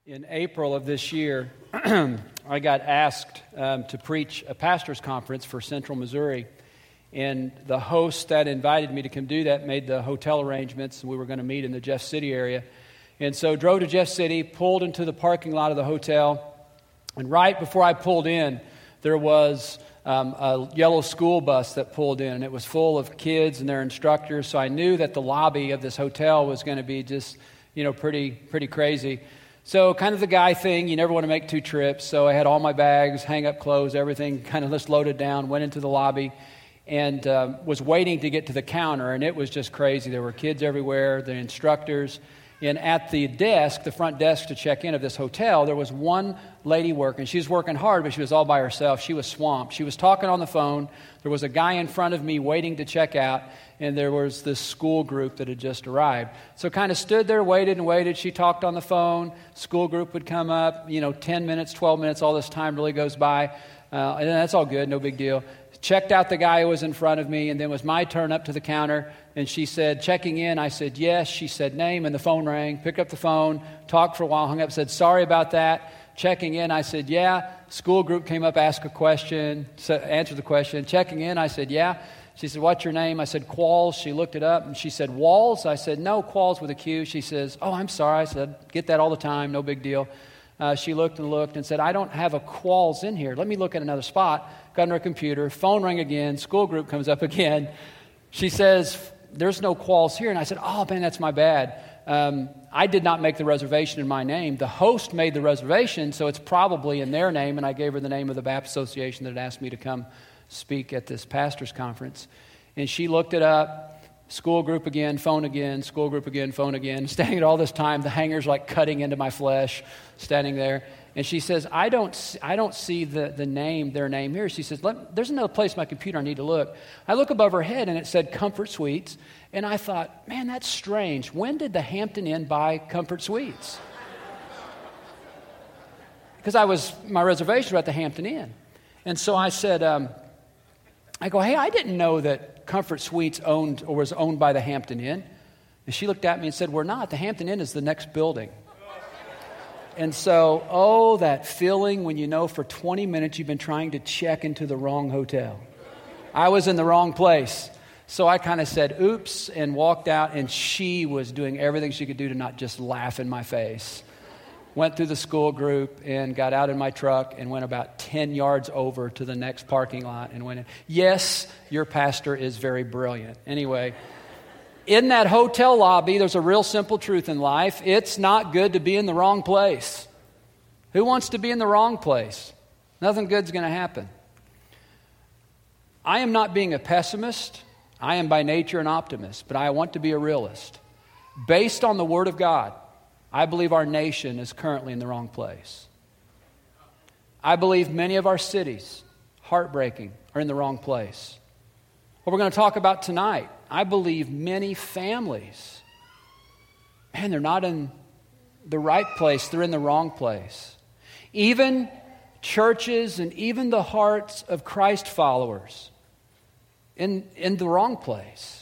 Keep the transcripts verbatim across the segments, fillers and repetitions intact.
In April of this year, I got asked um, to preach a pastor's conference for Central Missouri, and the host that invited me to come do that made the hotel arrangements, and we were going to meet in the Jeff City area. And so drove to Jeff City, pulled into the parking lot of the hotel, and right before I pulled in, there was um, a yellow school bus that pulled in, and it was full of kids and their instructors, so I knew that the lobby of this hotel was going to be just, you know, pretty pretty crazy. So kind of the guy thing, you never want to make two trips. So I had all my bags, hang-up clothes, everything kind of just loaded down, went into the lobby, and um, was waiting to get to the counter, and it was just crazy. There were kids everywhere, the instructors. And at the desk, the front desk to check in of this hotel, there was one lady working. She was working hard, but she was all by herself. She was swamped. She was talking on the phone. There was a guy in front of me waiting to check out, and there was this school group that had just arrived. So kind of stood there, waited and waited. She talked on the phone. School group would come up, you know, ten minutes, twelve minutes, all this time really goes by. Uh, and that's all good, no big deal. Checked out the guy who was in front of me, and then it was my turn up to the counter, and she said, checking in. I said, yes. She said, name, and the phone rang. Picked up the phone, talked for a while, hung up, said, sorry about that. Checking in, I said, yeah. School group came up, asked a question, answered the question. Checking in, I said, yeah. She said, what's your name? I said, Qualls. She looked it up, and she said, Walls? I said, no, Qualls with a Q. She says, oh, I'm sorry. I said, get that all the time, no big deal. Uh, she looked and looked and said, I don't have a Qualls in here. Let me look at another spot. Got on her computer. Phone rang again. School group comes up again. She says, there's no Qualls here. And I said, oh, man, that's my bad. Um, I did not make the reservation in my name. The host made the reservation, so it's probably in their name. And I gave her the name of the Baptist Association that had asked me to come speak at this pastor's conference. And she looked it up. School group again, phone again, school group again, phone again. Standing at all this time, the hanger's like cutting into my flesh, standing there. And she says, I don't see, I don't see the, the name, their name here. She says, Let, there's another place on my computer I need to look. I look above her head, and it said Comfort Suites. And I thought, man, that's strange. When did the Hampton Inn buy Comfort Suites? Because I was, my reservation was at the Hampton Inn. And so I said, um, I go, hey, I didn't know that Comfort Suites owned or was owned by the Hampton Inn. And she looked at me and said, we're not. The Hampton Inn is the next building. And so, oh, that feeling when you know for twenty minutes you've been trying to check into the wrong hotel. I was in the wrong place. So I kind of said, oops, and walked out, and she was doing everything she could do to not just laugh in my face. Went through the school group and got out in my truck and went about ten yards over to the next parking lot and went in. Yes, your pastor is very brilliant. Anyway, in that hotel lobby, there's a real simple truth in life. It's not good to be in the wrong place. Who wants to be in the wrong place? Nothing good's going to happen. I am not being a pessimist. I am by nature an optimist, but I want to be a realist. Based on the Word of God, I believe our nation is currently in the wrong place. I believe many of our cities, heartbreaking, are in the wrong place. What we're going to talk about tonight, I believe many families, man, they're not in the right place. They're in the wrong place. Even churches and even the hearts of Christ followers in, in the wrong place.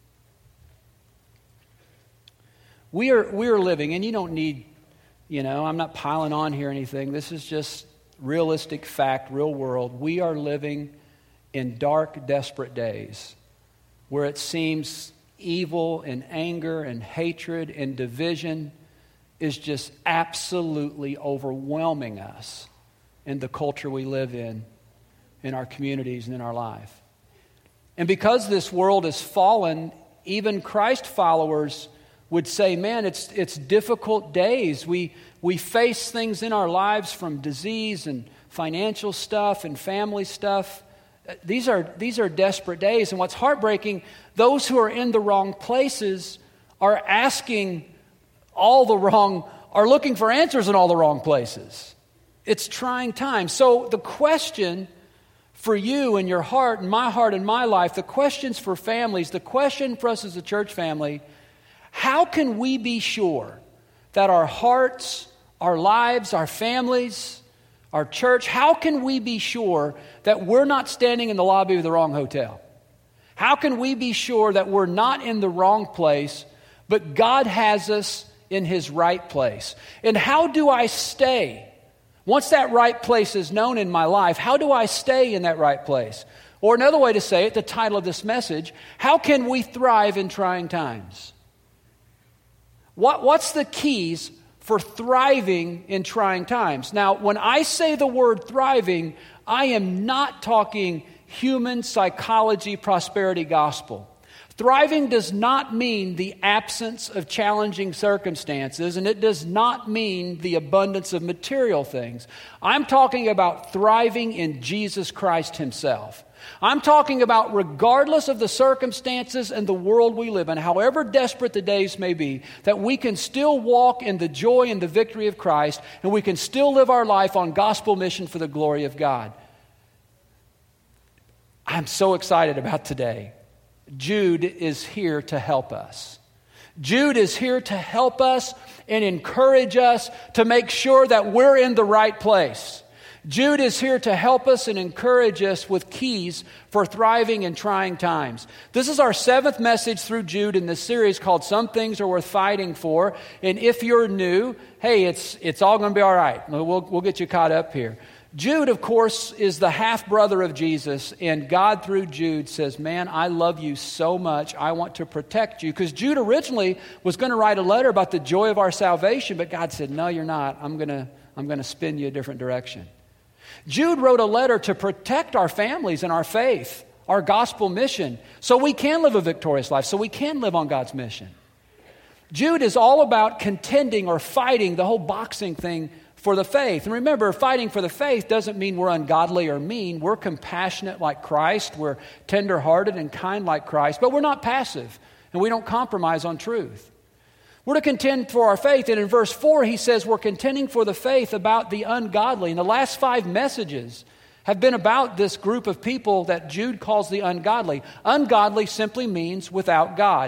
We are we are living, and you don't need, you know, I'm not piling on here or anything. This is just realistic fact, real world. We are living in dark, desperate days where it seems evil and anger and hatred and division is just absolutely overwhelming us in the culture we live in, in our communities and in our life. And because this world has fallen, even Christ followers would say, man, it's it's difficult days. We we face things in our lives from disease and financial stuff and family stuff. These are these are desperate days. And what's heartbreaking, those who are in the wrong places are asking all the wrong, are looking for answers in all the wrong places. It's trying times. So the question for you and your heart and my heart and my life, the questions for families, the question for us as a church family, how can we be sure that our hearts, our lives, our families, our church, how can we be sure that we're not standing in the lobby of the wrong hotel? How can we be sure that we're not in the wrong place, but God has us in his right place. And how do I stay? Once that right place is known in my life, how do I stay in that right place? Or another way to say it, the title of this message, how can we thrive in trying times? What, what's the keys for thriving in trying times? Now, when I say the word thriving, I am not talking human psychology prosperity gospel. Thriving does not mean the absence of challenging circumstances, and it does not mean the abundance of material things. I'm talking about thriving in Jesus Christ himself. I'm talking about regardless of the circumstances and the world we live in, however desperate the days may be, that we can still walk in the joy and the victory of Christ, and we can still live our life on gospel mission for the glory of God. I'm so excited about today. Jude is here to help us. Jude is here to help us and encourage us to make sure that we're in the right place. Jude is here to help us and encourage us with keys for thriving in trying times. This is our seventh message through Jude in this series called Some Things Are Worth Fighting For. And if you're new, hey, it's it's all going to be all right. We'll, we'll get you caught up here. Jude, of course, is the half-brother of Jesus, and God through Jude says, man, I love you so much, I want to protect you. Because Jude originally was going to write a letter about the joy of our salvation, but God said, no, you're not. I'm going to I'm going to spin you a different direction. Jude wrote a letter to protect our families and our faith, our gospel mission, so we can live a victorious life, so we can live on God's mission. Jude is all about contending or fighting, the whole boxing thing, for the faith. And remember, fighting for the faith doesn't mean we're ungodly or mean. We're compassionate like Christ. We're tender-hearted and kind like Christ. But we're not passive, and we don't compromise on truth. We're to contend for our faith. And in verse four, he says we're contending for the faith about the ungodly. And the last five messages have been about this group of people that Jude calls the ungodly. Ungodly simply means without God.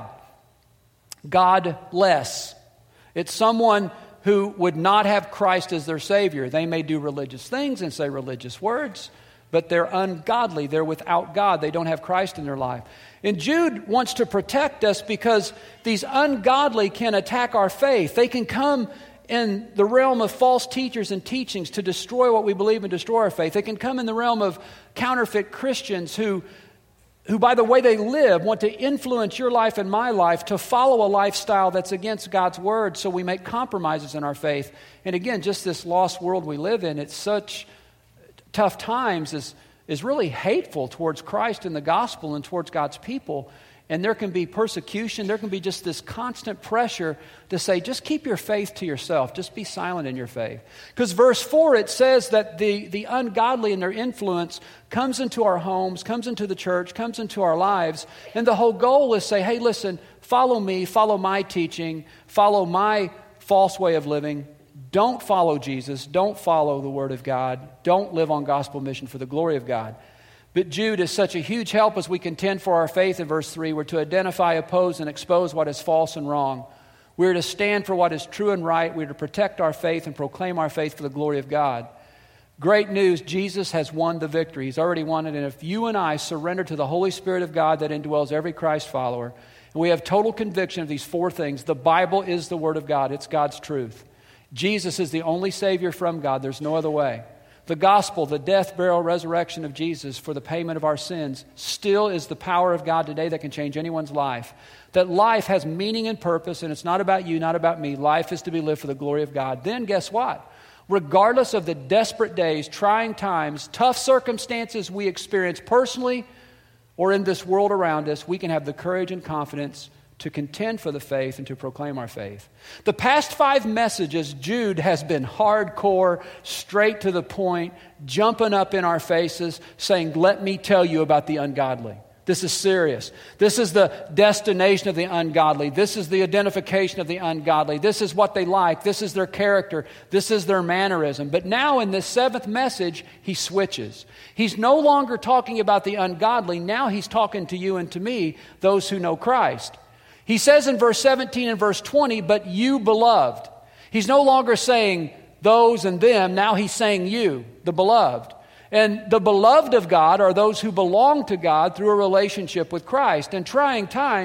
Godless. It's someone who would not have Christ as their Savior. They may do religious things and say religious words, but they're ungodly. They're without God. They don't have Christ in their life. And Jude wants to protect us because these ungodly can attack our faith. They can come in the realm of false teachers and teachings to destroy what we believe and destroy our faith. They can come in the realm of counterfeit Christians who who by the way they live want to influence your life and my life to follow a lifestyle that's against God's word, so we make compromises in our faith. And again, just this lost world we live in, it's such tough times, is, is really hateful towards Christ and the gospel and towards God's people. And there can be persecution, there can be just this constant pressure to say, just keep your faith to yourself, just be silent in your faith. Because verse four, it says that the, the ungodly and their influence comes into our homes, comes into the church, comes into our lives. And the whole goal is say, hey, listen, follow me, follow my teaching, follow my false way of living. Don't follow Jesus, don't follow the Word of God, don't live on gospel mission for the glory of God. But Jude is such a huge help as we contend for our faith in verse three. We're to identify, oppose, and expose what is false and wrong. We're to stand for what is true and right. We're to protect our faith and proclaim our faith for the glory of God. Great news, Jesus has won the victory. He's already won it. And if you and I surrender to the Holy Spirit of God that indwells every Christ follower, and we have total conviction of these four things, the Bible is the Word of God. It's God's truth. Jesus is the only Savior from God. There's no other way. The gospel, the death, burial, resurrection of Jesus for the payment of our sins still is the power of God today that can change anyone's life. That life has meaning and purpose, and it's not about you, not about me. Life is to be lived for the glory of God. Then guess what? Regardless of the desperate days, trying times, tough circumstances we experience personally or in this world around us, we can have the courage and confidence to contend for the faith and to proclaim our faith. The past five messages, Jude has been hardcore, straight to the point, jumping up in our faces, saying, let me tell you about the ungodly. This is serious. This is the destination of the ungodly. This is the identification of the ungodly. This is what they like. This is their character. This is their mannerism. But now in this seventh message, he switches. He's no longer talking about the ungodly. Now he's talking to you and to me, those who know Christ. He says in verse seventeen and verse twenty, but you beloved. He's no longer saying those and them. Now he's saying you, the beloved. And the beloved of God are those who belong to God through a relationship with Christ. In trying times,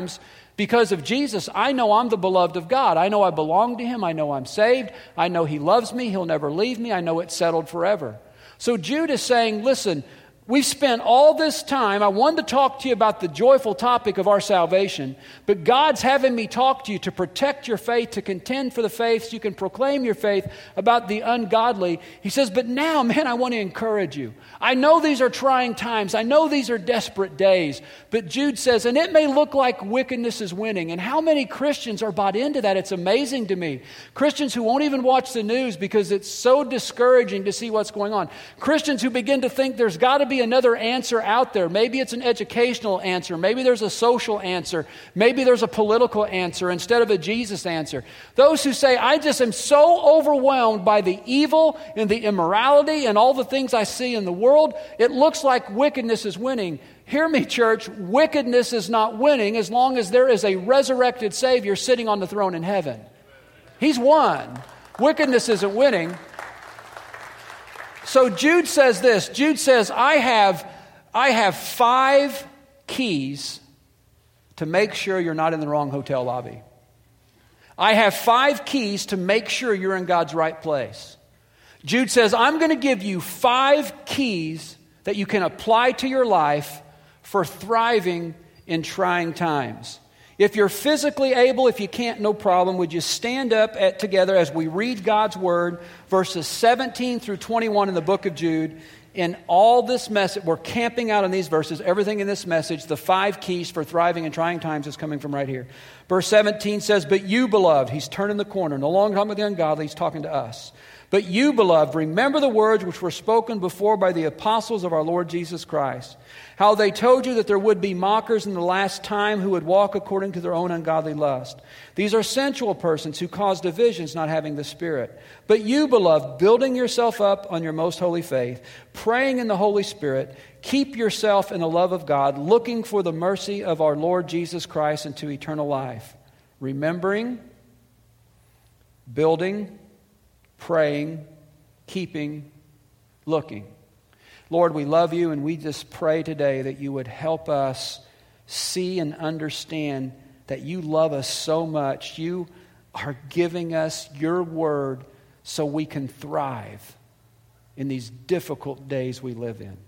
Because of Jesus, I know I'm the beloved of God. I know I belong to Him. I know I'm saved. I know He loves me. He'll never leave me. I know it's settled forever. So Jude is saying, listen, we've spent all this time. I wanted to talk to you about the joyful topic of our salvation, but God's having me talk to you to protect your faith, to contend for the faith, so you can proclaim your faith about the ungodly. He says, but now, man, I want to encourage you. I know these are trying times. I know these are desperate days. But Jude says, and it may look like wickedness is winning. And how many Christians are bought into that? It's amazing to me. Christians who won't even watch the news because it's so discouraging to see what's going on. Christians who begin to think there's got to be another answer out there. Maybe it's an educational answer. Maybe there's a social answer. Maybe there's a political answer instead of a Jesus answer. Those who say, I just am so overwhelmed by the evil and the immorality and all the things I see in the world, it looks like wickedness is winning. Hear me, church, wickedness is not winning as long as there is a resurrected Savior sitting on the throne in heaven. He's won. Wickedness isn't winning. So Jude says this. Jude says, I have, I have five keys to make sure you're not in the wrong hotel lobby. I have five keys to make sure you're in God's right place. Jude says, I'm going to give you five keys that you can apply to your life for thriving in trying times. If you're physically able, if you can't, no problem. Would you stand up at, together as we read God's Word, verses seventeen through twenty-one in the book of Jude. In all this message, we're camping out on these verses. Everything in this message, the five keys for thriving in trying times is coming from right here. Verse seventeen says, but you, beloved, he's turning the corner. No longer talking with the ungodly, he's talking to us. But you, beloved, remember the words which were spoken before by the apostles of our Lord Jesus Christ, how they told you that there would be mockers in the last time who would walk according to their own ungodly lust. These are sensual persons who cause divisions, not having the Spirit. But you, beloved, building yourself up on your most holy faith, praying in the Holy Spirit, keep yourself in the love of God, looking for the mercy of our Lord Jesus Christ into eternal life. Remembering, building, praying, keeping, looking. Lord, we love you, and we just pray today that you would help us see and understand that you love us so much. You are giving us your word so we can thrive in these difficult days we live in.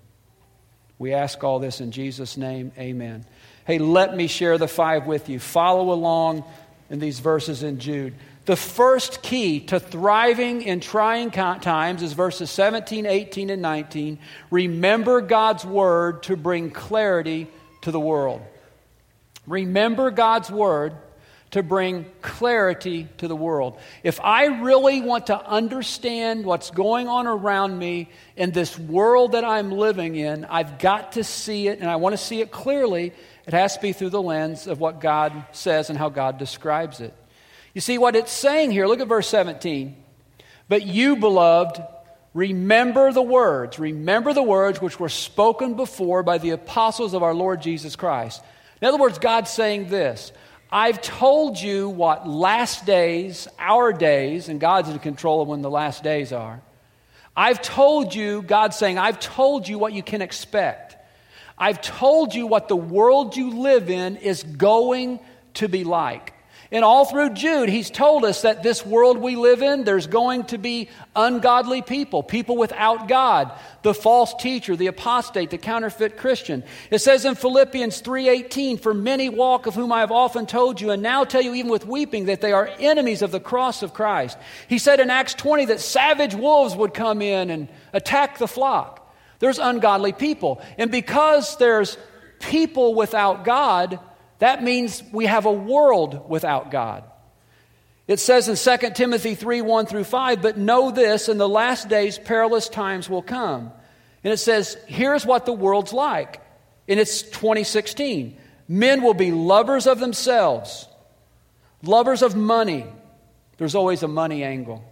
We ask all this in Jesus' name, amen. Hey, let me share the five with you. Follow along in these verses in Jude. The first key to thriving in trying times is verses seventeen, eighteen, and nineteen. Remember God's word to bring clarity to the world. Remember God's word to bring clarity to the world. If I really want to understand what's going on around me in this world that I'm living in, I've got to see it, and I want to see it clearly. It has to be through the lens of what God says and how God describes it. You see what it's saying here? Look at verse seventeen. But you, beloved, remember the words. Remember the words which were spoken before by the apostles of our Lord Jesus Christ. In other words, God's saying this. I've told you what last days, our days, and God's in control of when the last days are. I've told you, God's saying, I've told you what you can expect. I've told you what the world you live in is going to be like. And all through Jude, he's told us that this world we live in, there's going to be ungodly people, people without God, the false teacher, the apostate, the counterfeit Christian. It says in Philippians three eighteen, for many walk of whom I have often told you, and now tell you even with weeping, that they are enemies of the cross of Christ. He said in Acts twenty that savage wolves would come in and attack the flock. There's ungodly people. And because there's people without God, that means we have a world without God. It says in Second Timothy three, one through five, but know this, in the last days perilous times will come. And it says, here's what the world's like. And it's twenty sixteen. Men will be lovers of themselves, lovers of money. There's always a money angle.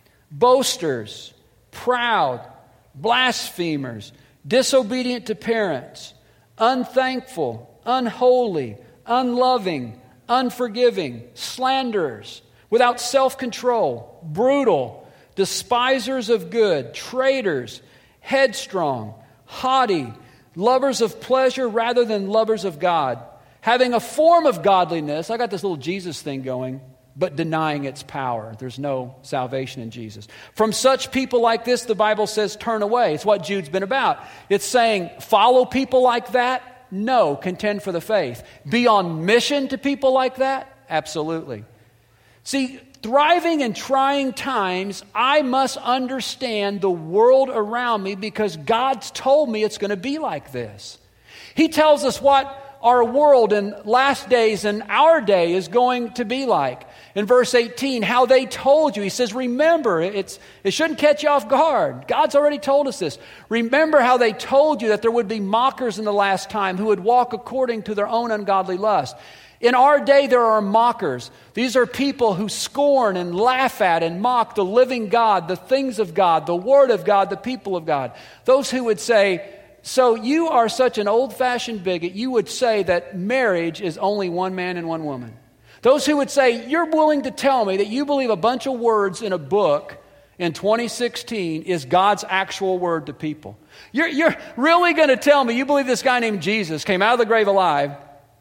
Boasters, proud, blasphemers, disobedient to parents, unthankful, unholy, unloving, unforgiving, slanderers, without self-control, brutal, despisers of good, traitors, headstrong, haughty, lovers of pleasure rather than lovers of God, having a form of godliness. I got this little Jesus thing going, but denying its power. There's no salvation in Jesus. From such people like this, the Bible says, turn away. It's what Jude's been about. It's saying, follow people like that? No, contend for the faith. Be on mission to people like that? Absolutely. See, thriving in trying times, I must understand the world around me because God's told me it's going to be like this. He tells us what our world in last days and our day is going to be like. In verse eighteen, how they told you. He says, remember, it's, it shouldn't catch you off guard. God's already told us this. Remember how they told you that there would be mockers in the last time who would walk according to their own ungodly lust. In our day, there are mockers. These are people who scorn and laugh at and mock the living God, the things of God, the Word of God, the people of God. Those who would say, so you are such an old-fashioned bigot, you would say that marriage is only one man and one woman. Those who would say, you're willing to tell me that you believe a bunch of words in a book in twenty sixteen is God's actual word to people. You're, you're really going to tell me you believe this guy named Jesus came out of the grave alive,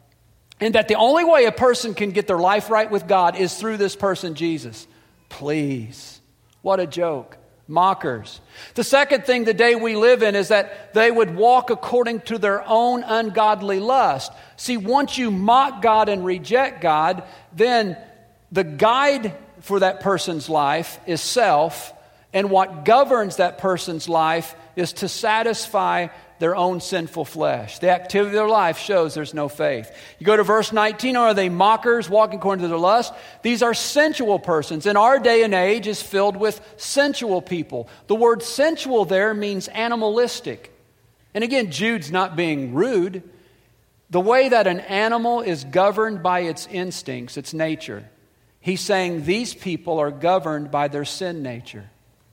and that the only way a person can get their life right with God is through this person, Jesus? Please. What a joke. Mockers. The second thing the day we live in is that they would walk according to their own ungodly lust. See, once you mock God and reject God, then the guide for that person's life is self, and what governs that person's life is to satisfy their own sinful flesh. The activity of their life shows there's no faith. You go to verse nineteen, are they mockers walking according to their lust? These are sensual persons. In our day and age is filled with sensual people. The word sensual there means animalistic. And again, Jude's not being rude. The way that an animal is governed by its instincts, its nature, he's saying these people are governed by their sin nature.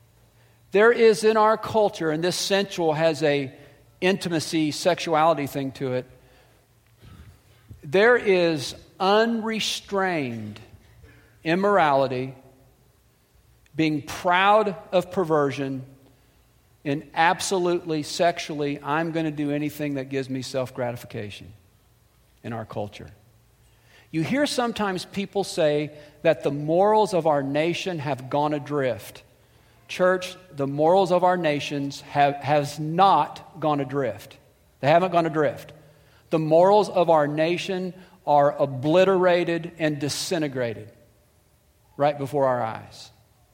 There is in our culture, and this sensual has a intimacy, sexuality thing to it. There is unrestrained immorality, being proud of perversion, and absolutely sexually, I'm going to do anything that gives me self-gratification in our culture. You hear sometimes people say that the morals of our nation have gone adrift. Church, the morals of our nations have has not gone adrift. They haven't gone adrift. The morals of our nation are obliterated and disintegrated right before our eyes.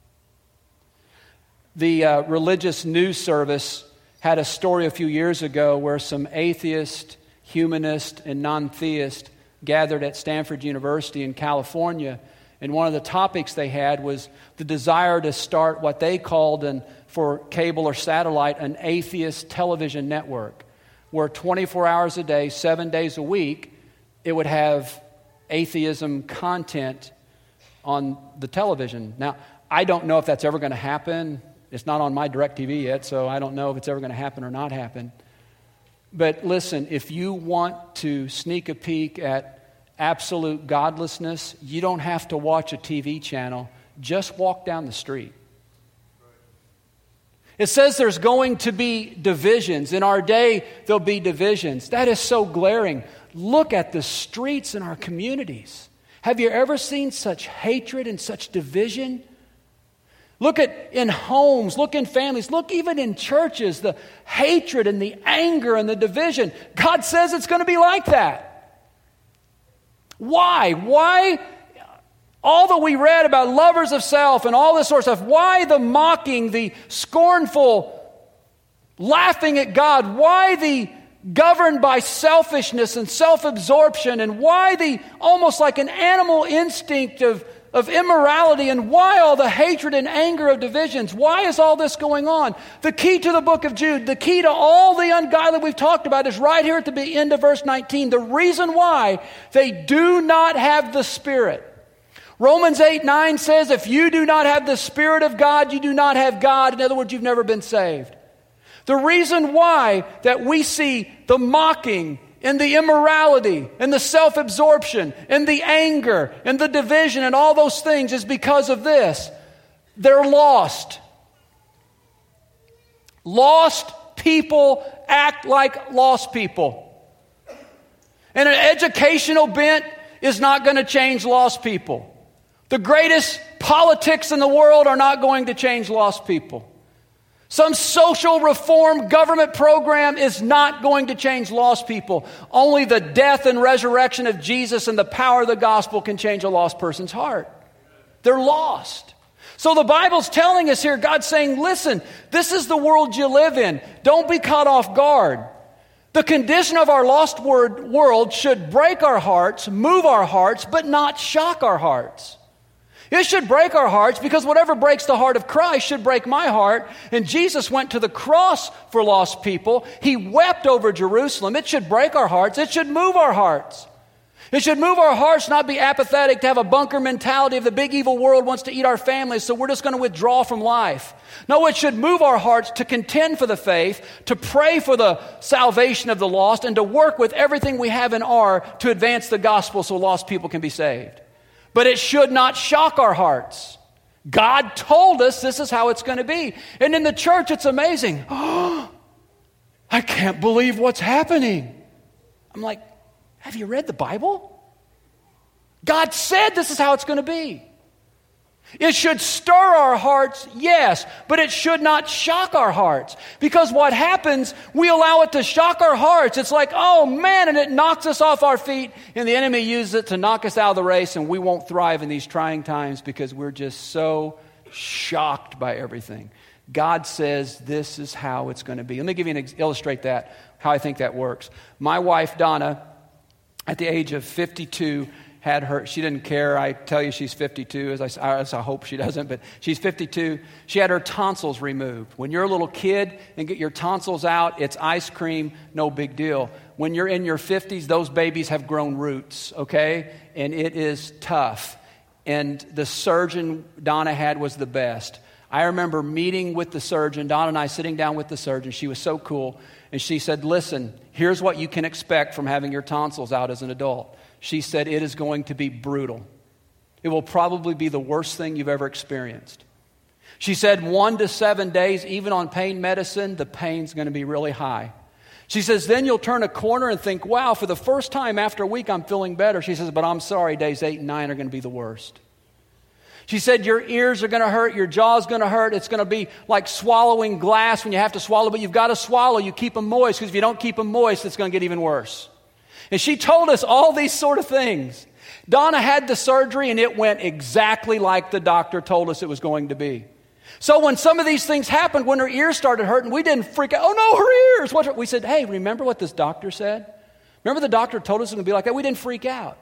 The uh, religious news service had a story a few years ago where some atheist, humanist, and non-theist gathered at Stanford University in California. And one of the topics they had was the desire to start what they called, an, for cable or satellite, an atheist television network, where twenty-four hours a day, seven days a week, it would have atheism content on the television. Now, I don't know if that's ever going to happen. It's not on my DirecTV yet, so I don't know if it's ever going to happen or not happen. But listen, if you want to sneak a peek at absolute godlessness, you don't have to watch a T V channel. Just walk down the street. It says there's going to be divisions. In our day, there'll be divisions. That is so glaring. Look at the streets in our communities. Have you ever seen such hatred and such division? Look at in homes, look in families, look even in churches, the hatred and the anger and the division. God says it's going to be like that. Why? Why all that we read about lovers of self and all this sort of stuff? Why the mocking, the scornful, laughing at God? Why the governed by selfishness and self-absorption? And why the almost like an animal instinct of, of immorality? And why all the hatred and anger of divisions? Why is all this going on? The key to the book of Jude, the key to all the ungodly we've talked about is right here at the end of verse nineteen. The reason why they do not have the Spirit. Romans eight nine says, if you do not have the Spirit of God, you do not have God. In other words, you've never been saved. The reason why that we see the mocking and the immorality and the self-absorption and the anger and the division and all those things is because of this. They're lost. Lost people act like lost people. And an educational bent is not going to change lost people. The greatest politics in the world are not going to change lost people. Some social reform government program is not going to change lost people. Only the death and resurrection of Jesus and the power of the gospel can change a lost person's heart. They're lost. So the Bible's telling us here, God's saying, listen, this is the world you live in. Don't be caught off guard. The condition of our lost world should break our hearts, move our hearts, but not shock our hearts. It should break our hearts because whatever breaks the heart of Christ should break my heart. And Jesus went to the cross for lost people. He wept over Jerusalem. It should break our hearts. It should move our hearts. It should move our hearts, not be apathetic, to have a bunker mentality of the big evil world wants to eat our families, so we're just going to withdraw from life. No, it should move our hearts to contend for the faith, to pray for the salvation of the lost, and to work with everything we have in our to advance the gospel so lost people can be saved. But it should not shock our hearts. God told us this is how it's going to be. And in the church, it's amazing. Oh, I can't believe what's happening. I'm like, have you read the Bible? God said this is how it's going to be. It should stir our hearts, yes, but it should not shock our hearts. Because what happens, we allow it to shock our hearts. It's like, oh man, and it knocks us off our feet, and the enemy uses it to knock us out of the race, and we won't thrive in these trying times because we're just so shocked by everything. God says this is how it's going to be. Let me give you an ex- illustrate that, how I think that works. My wife, Donna, at the age of fifty-two, had her, she didn't care. I tell you she's fifty-two, as I, as I hope she doesn't, but she's fifty-two. She had her tonsils removed. When you're a little kid and get your tonsils out, it's ice cream, no big deal. When you're in your fifties, those babies have grown roots, okay? And it is tough. And the surgeon Donna had was the best. I remember meeting with the surgeon, Donna and I sitting down with the surgeon. She was so cool. And she said, listen, here's what you can expect from having your tonsils out as an adult. She said, it is going to be brutal. It will probably be the worst thing you've ever experienced. She said, one to seven days, even on pain medicine, the pain's going to be really high. She says, then you'll turn a corner and think, wow, for the first time after a week, I'm feeling better. She says, but I'm sorry, days eight and nine are going to be the worst. She said, your ears are going to hurt, your jaw's going to hurt. It's going to be like swallowing glass when you have to swallow, but you've got to swallow. You keep them moist, because if you don't keep them moist, it's going to get even worse. And she told us all these sort of things. Donna had the surgery, and it went exactly like the doctor told us it was going to be. So when some of these things happened, when her ears started hurting, we didn't freak out. Oh, no, her ears. What? We said, hey, remember what this doctor said? Remember the doctor told us it was going to be like that? We didn't freak out.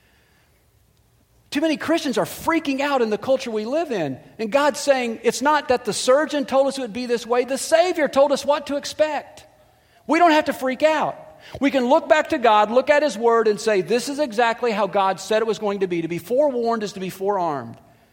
Too many Christians are freaking out in the culture we live in. And God's saying, it's not that the surgeon told us it would be this way. The Savior told us what to expect. We don't have to freak out. We can look back to God, look at His Word, and say, this is exactly how God said it was going to be. To be forewarned is to be forearmed.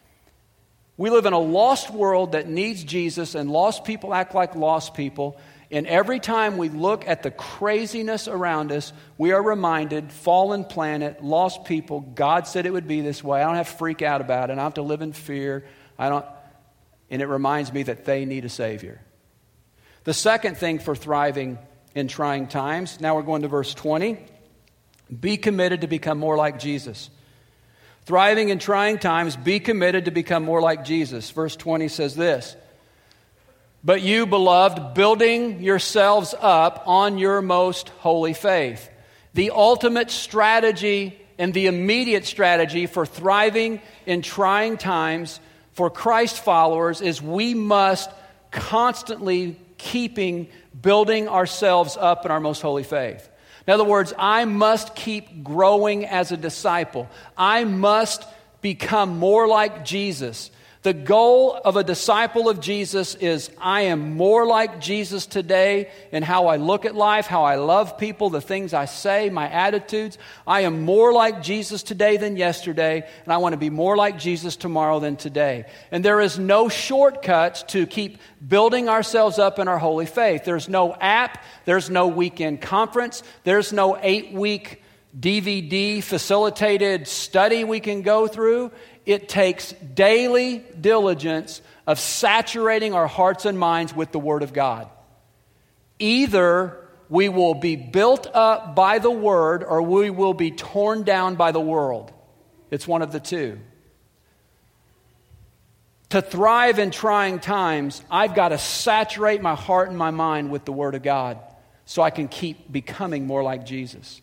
We live in a lost world that needs Jesus, and lost people act like lost people. And every time we look at the craziness around us, we are reminded, fallen planet, lost people, God said it would be this way. I don't have to freak out about it. I don't have to live in fear. I don't, and it reminds me that they need a Savior. The second thing for thriving in trying times, now we're going to verse twenty. Be committed to become more like Jesus. Thriving in trying times, be committed to become more like Jesus. Verse twenty says this. But you, beloved, building yourselves up on your most holy faith. The ultimate strategy and the immediate strategy for thriving in trying times for Christ followers is we must constantly keeping building ourselves up in our most holy faith. In other words, I must keep growing as a disciple. I must become more like Jesus. The goal of a disciple of Jesus is I am more like Jesus today in how I look at life, how I love people, the things I say, my attitudes. I am more like Jesus today than yesterday, and I want to be more like Jesus tomorrow than today. And there is no shortcuts to keep building ourselves up in our holy faith. There's no app, there's no weekend conference, there's no eight-week D V D facilitated study we can go through. It takes daily diligence of saturating our hearts and minds with the Word of God. Either we will be built up by the Word or we will be torn down by the world. It's one of the two. To thrive in trying times, I've got to saturate my heart and my mind with the Word of God so I can keep becoming more like Jesus.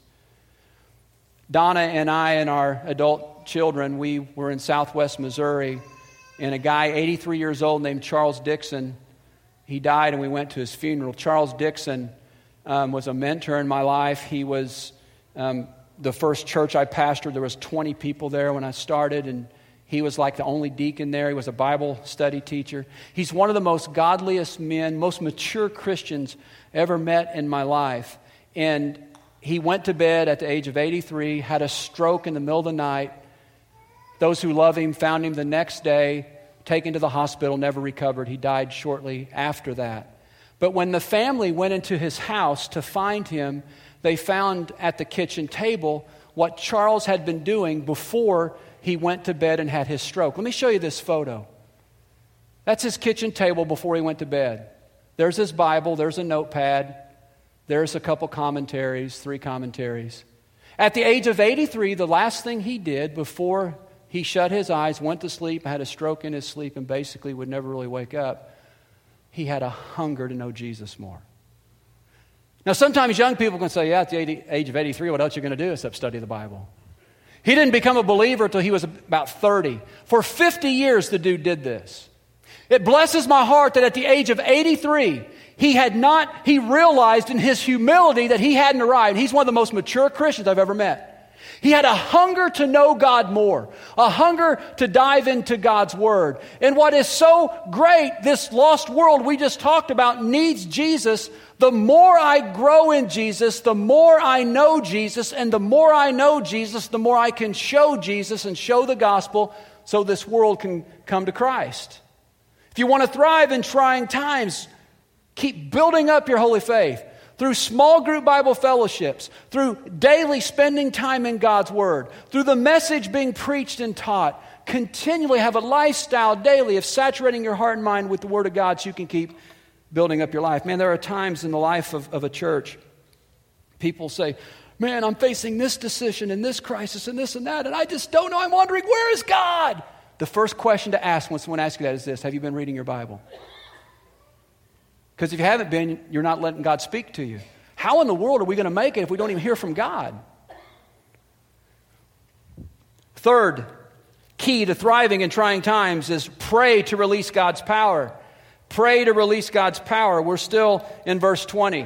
Donna and I and our adult children, we were in Southwest Missouri, and a guy, eighty-three years old, named Charles Dixon, he died and we went to his funeral. Charles Dixon um, was a mentor in my life. He was um, the first church I pastored. There was twenty people there when I started, and he was like the only deacon there. He was a Bible study teacher. He's one of the most godliest men, most mature Christians ever met in my life. And he went to bed at the age of eighty-three, had a stroke in the middle of the night. Those who love him found him the next day, taken to the hospital, never recovered. He died shortly after that. But when the family went into his house to find him, they found at the kitchen table what Charles had been doing before he went to bed and had his stroke. Let me show you this photo. That's his kitchen table before he went to bed. There's his Bible, there's a notepad, there's a couple commentaries, three commentaries. At the age of eighty-three, the last thing he did before he shut his eyes, went to sleep, had a stroke in his sleep, and basically would never really wake up, he had a hunger to know Jesus more. Now, sometimes young people can say, yeah, at the age of eighty-three, what else are you going to do except study the Bible? He didn't become a believer until he was about thirty. For fifty years, the dude did this. It blesses my heart that at the age of eighty-three, he had not, he realized in his humility that he hadn't arrived. He's one of the most mature Christians I've ever met. He had a hunger to know God more, a hunger to dive into God's Word. And what is so great, this lost world we just talked about needs Jesus. The more I grow in Jesus, the more I know Jesus, and the more I know Jesus, the more I can show Jesus and show the gospel so this world can come to Christ. If you want to thrive in trying times, keep building up your holy faith through small group Bible fellowships, through daily spending time in God's Word, through the message being preached and taught. Continually have a lifestyle daily of saturating your heart and mind with the Word of God so you can keep building up your life. Man, there are times in the life of, of a church, people say, man, I'm facing this decision and this crisis and this and that, and I just don't know. I'm wondering, where is God? The first question to ask when someone asks you that is this: have you been reading your Bible? Because if you haven't been, you're not letting God speak to you. How in the world are we going to make it if we don't even hear from God? Third key to thriving in trying times is pray to release God's power. Pray to release God's power. We're still in verse twenty.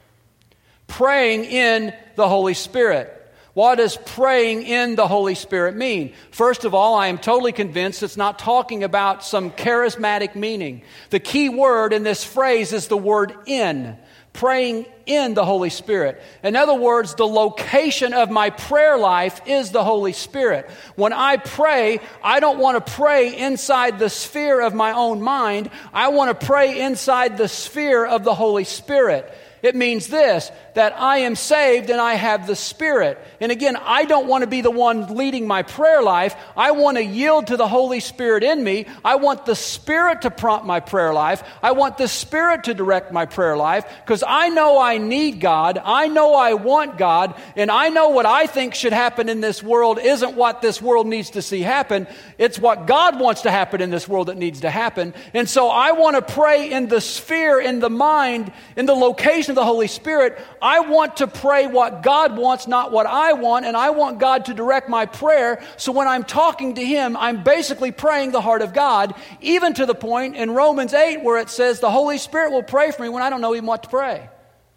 Praying in the Holy Spirit. What does praying in the Holy Spirit mean? First of all, I am totally convinced it's not talking about some charismatic meaning. The key word in this phrase is the word in. Praying in the Holy Spirit. In other words, the location of my prayer life is the Holy Spirit. When I pray, I don't want to pray inside the sphere of my own mind. I want to pray inside the sphere of the Holy Spirit. It means this, that I am saved and I have the Spirit. And again, I don't want to be the one leading my prayer life. I want to yield to the Holy Spirit in me. I want the Spirit to prompt my prayer life. I want the Spirit to direct my prayer life because I know I need God. I know I want God. And I know what I think should happen in this world isn't what this world needs to see happen. It's what God wants to happen in this world that needs to happen. And so I want to pray in the sphere, in the mind, in the location of the Holy Spirit. I want to pray what God wants, not what I want, and I want God to direct my prayer. So when I'm talking to Him, I'm basically praying the heart of God, even to the point in Romans eight where it says the Holy Spirit will pray for me when I don't know even what to pray.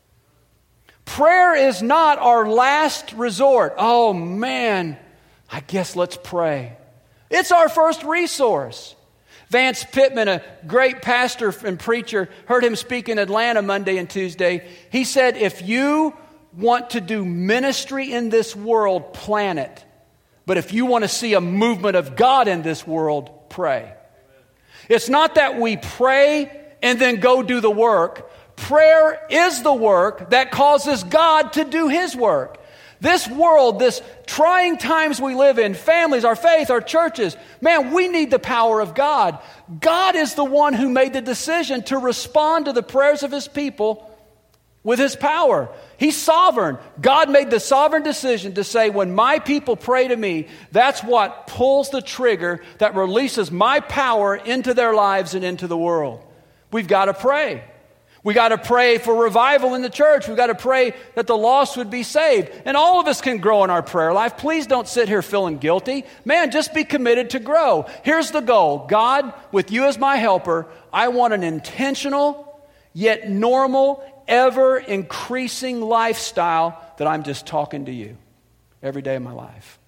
Prayer is not our last resort. Oh man, I guess let's pray. It's our first resource. Vance Pittman, a great pastor and preacher, heard him speak in Atlanta Monday and Tuesday. He said, if you want to do ministry in this world, plan it. But if you want to see a movement of God in this world, pray. It's not that we pray and then go do the work. Prayer is the work that causes God to do His work. This world, this trying times we live in, families, our faith, our churches, man, we need the power of God. God is the one who made the decision to respond to the prayers of His people with His power. He's sovereign. God made the sovereign decision to say, when my people pray to me, that's what pulls the trigger that releases my power into their lives and into the world. We've got to pray. We got to pray for revival in the church. We've got to pray that the lost would be saved. And all of us can grow in our prayer life. Please don't sit here feeling guilty. Man, just be committed to grow. Here's the goal. God, with you as my helper, I want an intentional, yet normal, ever increasing lifestyle that I'm just talking to you every day of my life.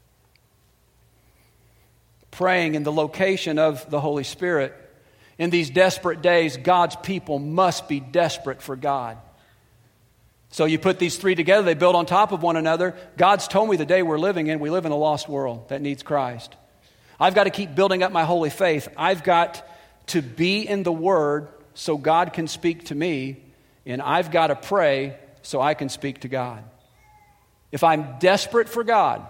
Praying in the location of the Holy Spirit. In these desperate days, God's people must be desperate for God. So you put these three together, they build on top of one another. God's told me the day we're living in, we live in a lost world that needs Christ. I've got to keep building up my holy faith. I've got to be in the Word so God can speak to me, and I've got to pray so I can speak to God. If I'm desperate for God,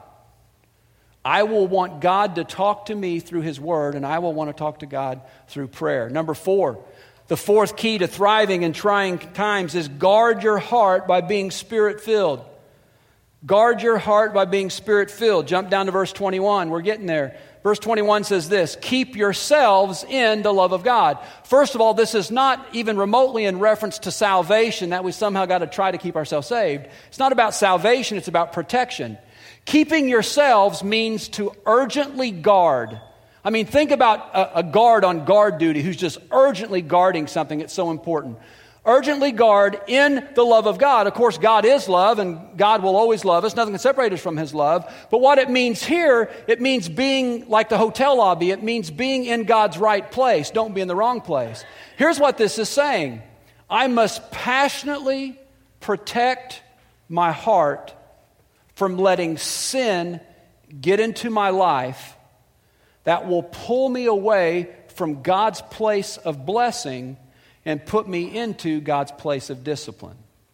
I will want God to talk to me through His Word, and I will want to talk to God through prayer. Number four, the fourth key to thriving in trying times is guard your heart by being Spirit-filled. Guard your heart by being Spirit-filled. Jump down to verse twenty-one. We're getting there. Verse twenty-one says this, keep yourselves in the love of God. First of all, this is not even remotely in reference to salvation, that we somehow got to try to keep ourselves saved. It's not about salvation, it's about protection. Keeping yourselves means to urgently guard. I mean, think about a, a guard on guard duty who's just urgently guarding something. It's so important. Urgently guard in the love of God. Of course, God is love, and God will always love us. Nothing can separate us from His love. But what it means here, it means being like the hotel lobby. It means being in God's right place. Don't be in the wrong place. Here's what this is saying. I must passionately protect my heart from letting sin get into my life that will pull me away from God's place of blessing and put me into God's place of discipline.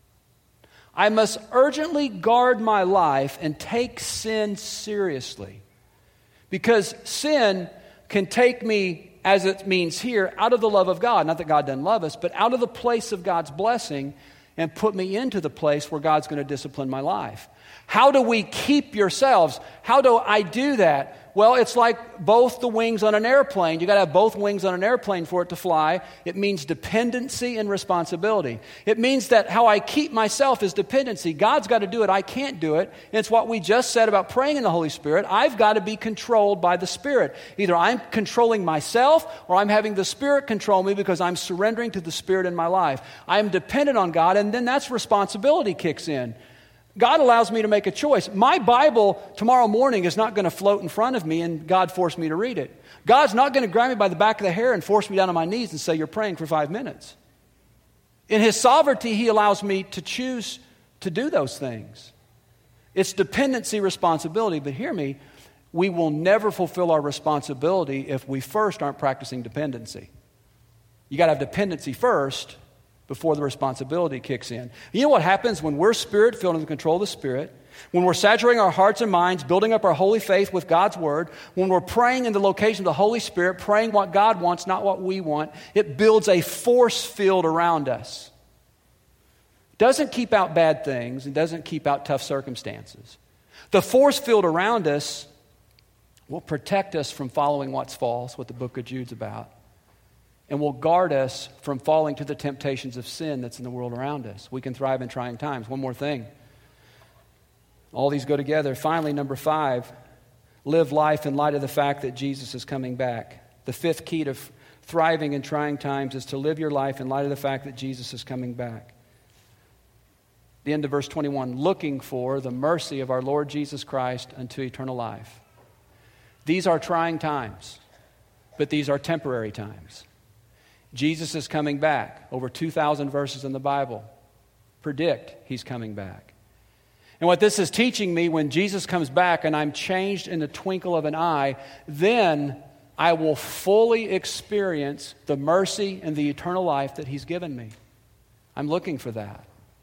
I must urgently guard my life and take sin seriously, because sin can take me, as it means here, out of the love of God. Not that God doesn't love us, but out of the place of God's blessing and put me into the place where God's going to discipline my life. How do we keep yourselves? How do I do that? Well, it's like both the wings on an airplane. You got to have both wings on an airplane for it to fly. It means dependency and responsibility. It means that how I keep myself is dependency. God's got to do it. I can't do it. And it's what we just said about praying in the Holy Spirit. I've got to be controlled by the Spirit. Either I'm controlling myself or I'm having the Spirit control me because I'm surrendering to the Spirit in my life. I'm dependent on God, and then that's responsibility kicks in. God allows me to make a choice. My Bible tomorrow morning is not going to float in front of me and God force me to read it. God's not going to grab me by the back of the hair and force me down on my knees and say, you're praying for five minutes. In His sovereignty, He allows me to choose to do those things. It's dependency, responsibility. But hear me, we will never fulfill our responsibility if we first aren't practicing dependency. You got to have dependency first before the responsibility kicks in. You know what happens when we're Spirit-filled and in control of the Spirit? When we're saturating our hearts and minds, building up our holy faith with God's Word, when we're praying in the location of the Holy Spirit, praying what God wants, not what we want, it builds a force field around us. It doesn't keep out bad things. It doesn't keep out tough circumstances. The force field around us will protect us from following what's false, what the book of Jude's about, and will guard us from falling to the temptations of sin that's in the world around us. We can thrive in trying times. One more thing. All these go together. Finally, number five, live life in light of the fact that Jesus is coming back. The fifth key to f- thriving in trying times is to live your life in light of the fact that Jesus is coming back. The end of verse twenty-one, looking for the mercy of our Lord Jesus Christ unto eternal life. These are trying times, but these are temporary times. Jesus is coming back. Over two thousand verses in the Bible predict He's coming back. And what this is teaching me, when Jesus comes back and I'm changed in the twinkle of an eye, then I will fully experience the mercy and the eternal life that He's given me. I'm looking for that.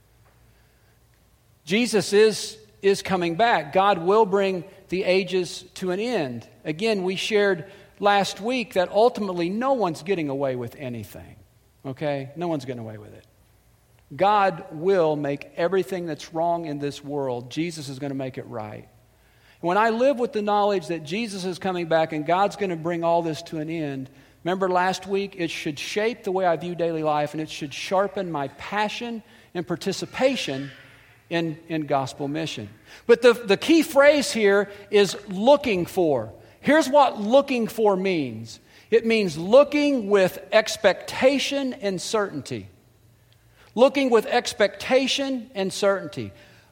Jesus is, is coming back. God will bring the ages to an end. Again, we shared last week that ultimately no one's getting away with anything. Okay? No one's getting away with it. God will make everything that's wrong in this world, Jesus is going to make it right. When I live with the knowledge that Jesus is coming back and God's going to bring all this to an end, remember last week, it should shape the way I view daily life, and it should sharpen my passion and participation in, in gospel mission. But the, the key phrase here is looking for. Here's what looking for means. It means looking with expectation and certainty. Looking with expectation and certainty.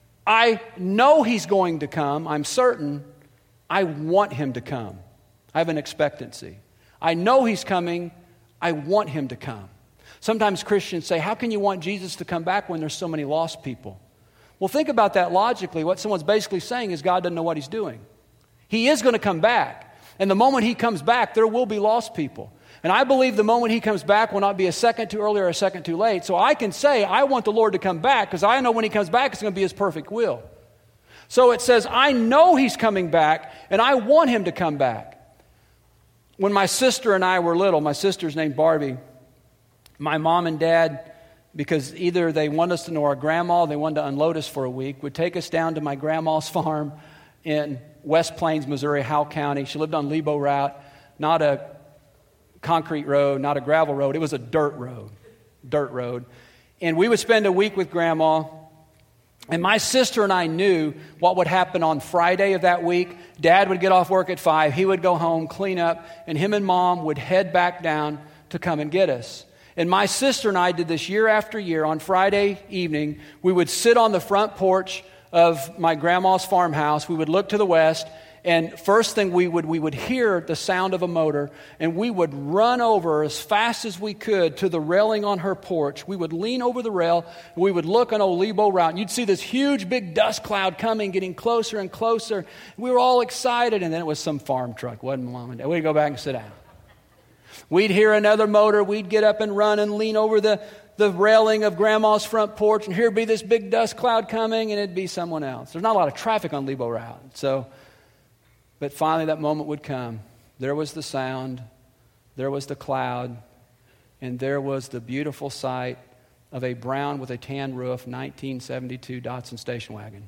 I know He's going to come. I'm certain. I want Him to come. I have an expectancy. I know He's coming. I want Him to come. Sometimes Christians say, how can you want Jesus to come back when there's so many lost people? Well, think about that logically. What someone's basically saying is God doesn't know what He's doing. He is going to come back. And the moment He comes back, there will be lost people. And I believe the moment He comes back will not be a second too early or a second too late. So I can say, I want the Lord to come back because I know when He comes back, it's going to be His perfect will. So it says, I know He's coming back, and I want Him to come back. When my sister and I were little, my sister's named Barbie, my mom and dad, because either they want us to know our grandma, they wanted to unload us for a week, would take us down to my grandma's farm in West Plains, Missouri, Howell County. She lived on Lebo Route, not a concrete road, not a gravel road. It was a dirt road, dirt road. And we would spend a week with Grandma. And my sister and I knew what would happen on Friday of that week. Dad would get off work at five. He would go home, clean up, and him and Mom would head back down to come and get us. And my sister and I did this year after year. On Friday evening, we would sit on the front porch of my grandma's farmhouse. We would look to the west, and first thing we would we would hear the sound of a motor, and we would run over as fast as we could to the railing on her porch. We would lean over the rail, and we would look on old Lebo Route, and you'd see this huge big dust cloud coming, getting closer and closer. We were all excited, and then it was some farm truck. Wasn't Mom and Dad. We'd go back and sit down. We'd hear another motor. We'd get up and run and lean over the, the railing of Grandma's front porch, and here'd be this big dust cloud coming, and it'd be someone else. There's not a lot of traffic on Lebo Route. So, but finally that moment would come. There was the sound. There was the cloud. And there was the beautiful sight of a brown with a tan roof nineteen seventy-two Datsun station wagon.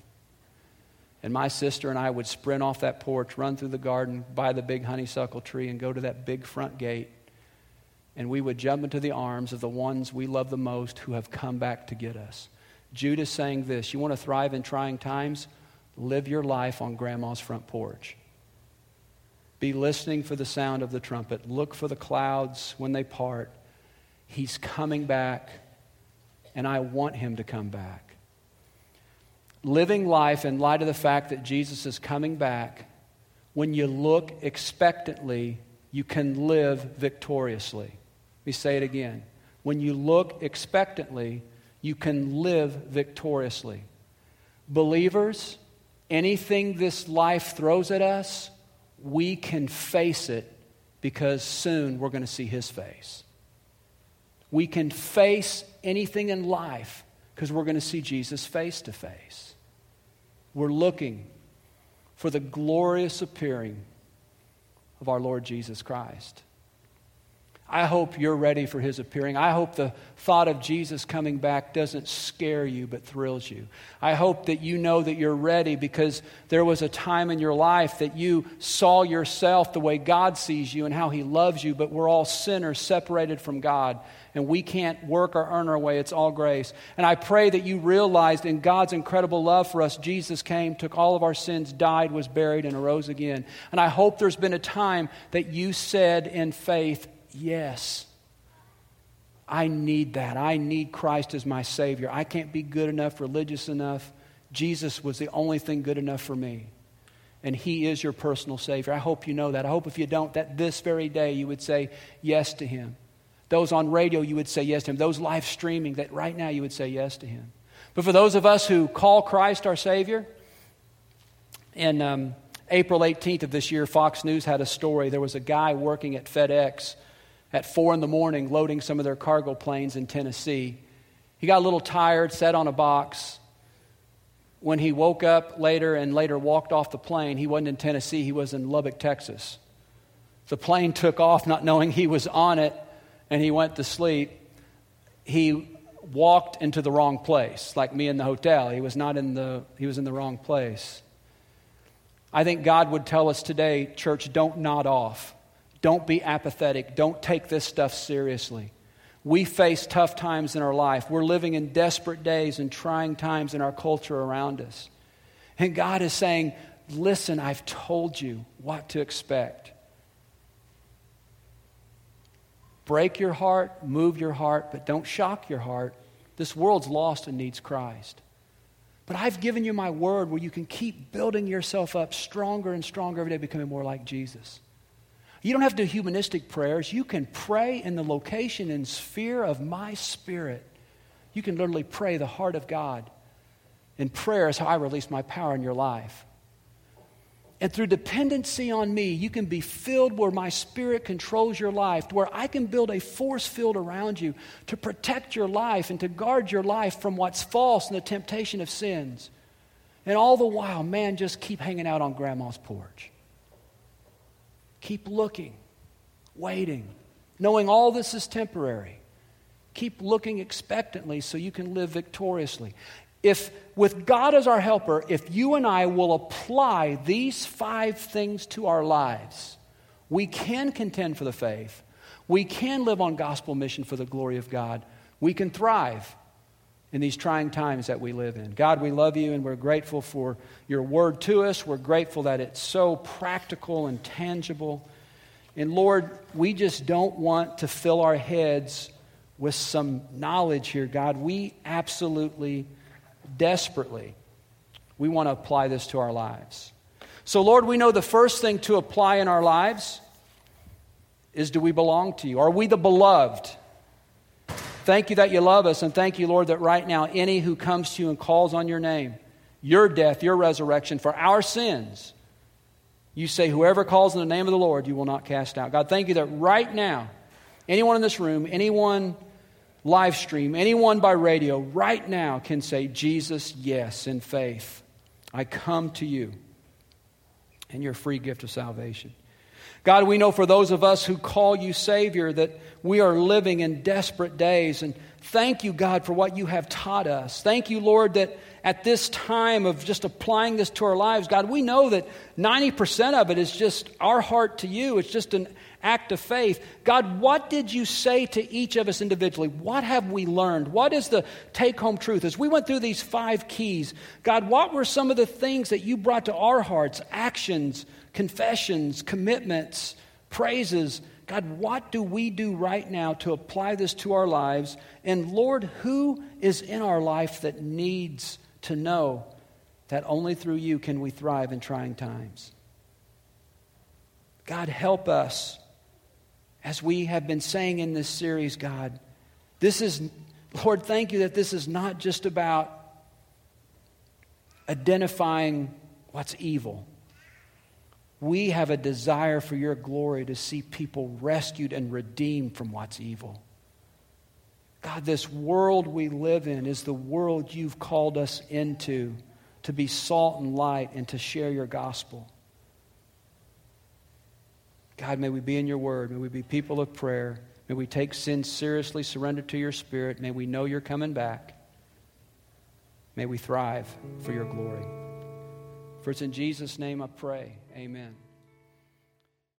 And my sister and I would sprint off that porch, run through the garden, by the big honeysuckle tree, and go to that big front gate. And we would jump into the arms of the ones we love the most who have come back to get us. Jude is saying this: you want to thrive in trying times? Live your life on Grandma's front porch. Be listening for the sound of the trumpet. Look for the clouds when they part. He's coming back, and I want Him to come back. Living life in light of the fact that Jesus is coming back, when you look expectantly, you can live victoriously. Let me say it again. When you look expectantly, you can live victoriously. Believers, anything this life throws at us, we can face it because soon we're going to see His face. We can face anything in life because we're going to see Jesus face to face. We're looking for the glorious appearing of our Lord Jesus Christ. I hope you're ready for His appearing. I hope the thought of Jesus coming back doesn't scare you but thrills you. I hope that you know that you're ready because there was a time in your life that you saw yourself the way God sees you and how He loves you, but we're all sinners separated from God, and we can't work or earn our way. It's all grace. And I pray that you realized in God's incredible love for us, Jesus came, took all of our sins, died, was buried, and arose again. And I hope there's been a time that you said in faith, yes, I need that. I need Christ as my Savior. I can't be good enough, religious enough. Jesus was the only thing good enough for me. And He is your personal Savior. I hope you know that. I hope if you don't, that this very day you would say yes to Him. Those on radio, you would say yes to Him. Those live streaming, that right now you would say yes to Him. But for those of us who call Christ our Savior, in um, April eighteenth of this year, Fox News had a story. There was a guy working at FedEx at four in the morning loading some of their cargo planes in Tennessee. He got a little tired, sat on a box. When he woke up later and later walked off the plane, he wasn't in Tennessee, he was in Lubbock, Texas. The plane took off not knowing he was on it, and he went to sleep. He walked into the wrong place, like me in the hotel. He was not in the, he was in the wrong place. I think God would tell us today, church, don't nod off. Don't be apathetic. Don't take this stuff seriously. We face tough times in our life. We're living in desperate days and trying times in our culture around us. And God is saying, listen, I've told you what to expect. Break your heart, move your heart, but don't shock your heart. This world's lost and needs Christ. But I've given you my word where you can keep building yourself up stronger and stronger every day, becoming more like Jesus. You don't have to do humanistic prayers. You can pray in the location and sphere of my spirit. You can literally pray the heart of God. And prayer is how I release my power in your life. And through dependency on me, you can be filled where my spirit controls your life, where I can build a force field around you to protect your life and to guard your life from what's false and the temptation of sins. And all the while, man, just keep hanging out on grandma's porch. Keep looking, waiting, knowing all this is temporary. Keep looking expectantly so you can live victoriously. If, with God as our helper, if you and I will apply these five things to our lives, we can contend for the faith. We can live on gospel mission for the glory of God. We can thrive in these trying times that we live in. God, we love you and we're grateful for your word to us. We're grateful that it's so practical and tangible. And Lord, we just don't want to fill our heads with some knowledge here, God. We absolutely, desperately, we want to apply this to our lives. So Lord, we know the first thing to apply in our lives is, do we belong to you? Are we the beloved? Thank you that you love us, and thank you, Lord, that right now any who comes to you and calls on your name, your death, your resurrection for our sins, you say whoever calls in the name of the Lord, you will not cast out. God, thank you that right now, anyone in this room, anyone live stream, anyone by radio, right now can say, Jesus, yes, in faith. I come to you and your free gift of salvation. God, we know for those of us who call you Savior that we are living in desperate days. And thank you, God, for what you have taught us. Thank you, Lord, that at this time of just applying this to our lives, God, we know that ninety percent of it is just our heart to you. It's just an act of faith. God, what did you say to each of us individually? What have we learned? What is the take-home truth? As we went through these five keys, God, what were some of the things that you brought to our hearts? Actions, confessions, commitments, praises. God, what do we do right now to apply this to our lives? And Lord, who is in our life that needs to know that only through you can we thrive in trying times? God, help us. As we have been saying in this series, God, this is, Lord, thank you that this is not just about identifying what's evil. We have a desire for your glory to see people rescued and redeemed from what's evil. God, this world we live in is the world you've called us into to be salt and light and to share your gospel. God, may we be in your word. May we be people of prayer. May we take sin seriously, surrender to your spirit. May we know you're coming back. May we thrive for your glory. For it's in Jesus' name I pray. Amen.